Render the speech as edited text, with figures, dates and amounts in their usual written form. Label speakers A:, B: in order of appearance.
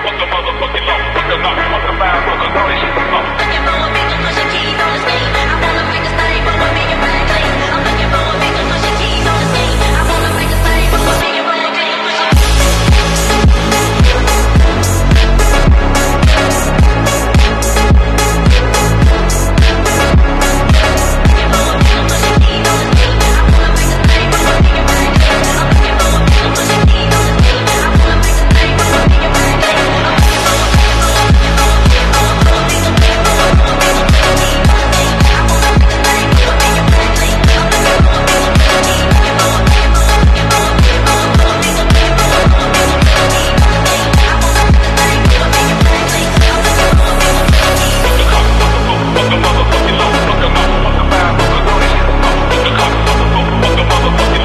A: Fuck the motherfucking law, fuck the lock, fuck the fire, fuck the notice.